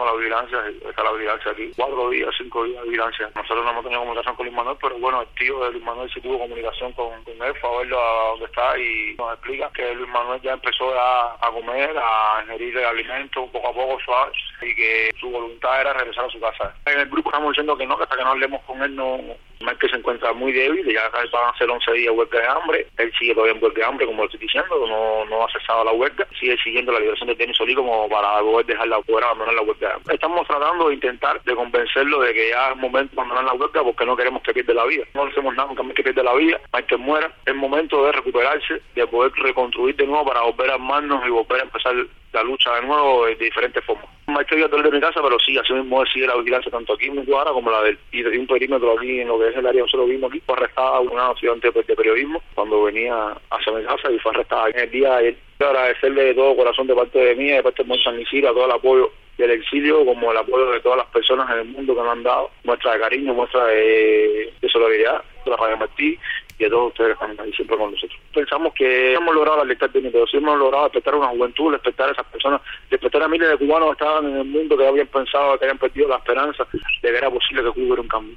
tengo la vigilancia, está la vigilancia aquí, 4 días, 5 días de vigilancia. Nosotros no hemos tenido comunicación con Luis Manuel, pero bueno, el tío de Luis Manuel sí tuvo comunicación con él, fue a verlo a dónde está y nos explica que Luis Manuel ya empezó a comer, a ingerir alimentos poco a poco suaves y que su voluntad era regresar a su casa. En el grupo estamos diciendo que no, que hasta que no hablemos con él no, que se encuentra muy débil, ya van a ser 11 días de huelga de hambre, él sigue todavía en huelga de hambre, como lo estoy diciendo, no ha cesado la huelga, sigue siguiendo la liberación de Denis Solí como para poder poder abandonar la huelga de hambre. Estamos tratando de intentar de convencerlo de que ya es momento de abandonar la huelga porque no queremos que pierda la vida, no hacemos nada con que pierda la vida, hay que muera, es momento de recuperarse, de poder reconstruir de nuevo para volver a armarnos y volver a empezar la lucha de nuevo de diferentes formas. Hay que ir a de mi casa, pero sí, así mismo sigue la vigilancia tanto aquí en Guadalajara como la del y de un perímetro aquí en lo que es el área. Nosotros vimos aquí, fue arrestada una estudiante de periodismo cuando venía hacia mi casa y fue arrestada en el día de ayer. Agradecerle de todo corazón de parte de mí, de parte de Monte San Isidro, todo el apoyo del exilio, como el apoyo de todas las personas en el mundo que nos han dado, muestra de cariño, muestra de solidaridad, de la Radio Martí y de todos ustedes que están ahí siempre con nosotros. Pensamos que hemos logrado la libertad de pero sí hemos logrado despertar a una juventud, despertar a esas personas, despertar a miles de cubanos que estaban en el mundo, que habían pensado, que habían perdido la esperanza de que era posible que Cuba hubiera un cambio.